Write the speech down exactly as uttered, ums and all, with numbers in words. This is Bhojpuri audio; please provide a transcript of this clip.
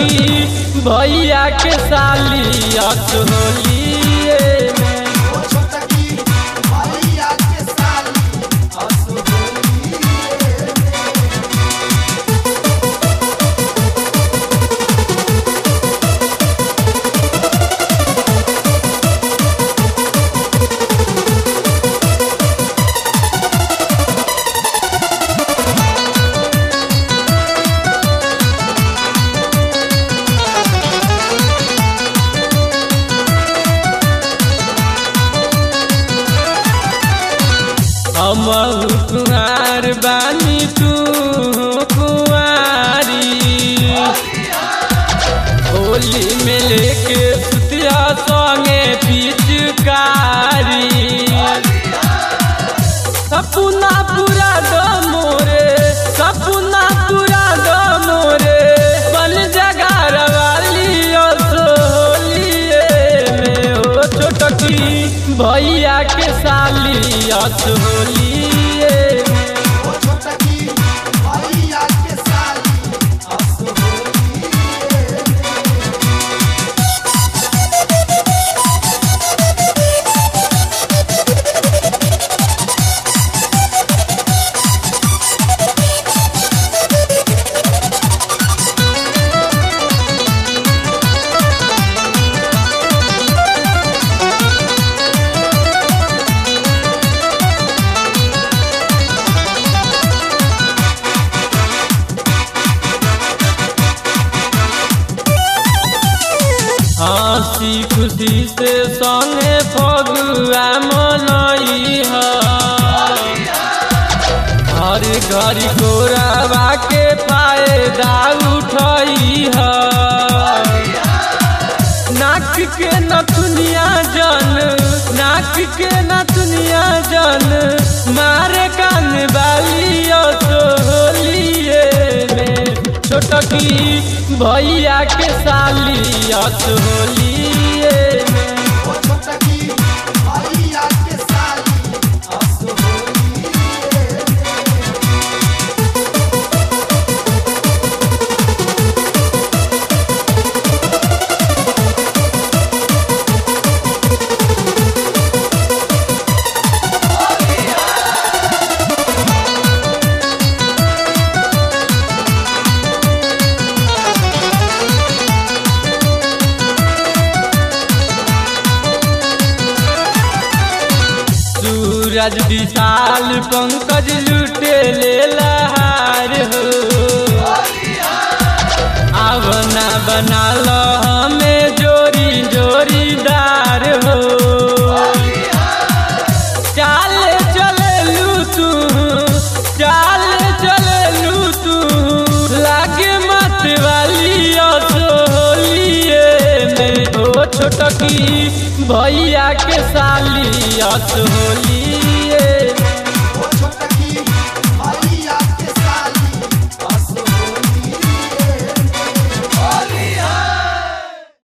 छोटकी भैया के साली असोलिए में हम कुंवार बानी तू कुंवारी होली में लेके सुतिया संगे पिचकारी सपना पूरा दो मोरे सपना पूरा दो मोरे बन जगार वाली असोलिए में हो छोटकी भैया के साली असोलिए हंसी खुशी से संगे फगुआ मनई हर घड़ी गोरावा के फायदा उठई नाक के नथुनिया जन नाक के नथुनिया जन मारे कान वाली असोलिए में छोटकी भैया के साली असोलिए में सूरज विशाल पंकज लुटे ले लहार हो आवना बना लो हमें जोरी जोरीदार हो चाल चले लू तू चाल चले लू तू लागे मत वाली असोलिए में हो छोटकी भैया के साली असोलिए।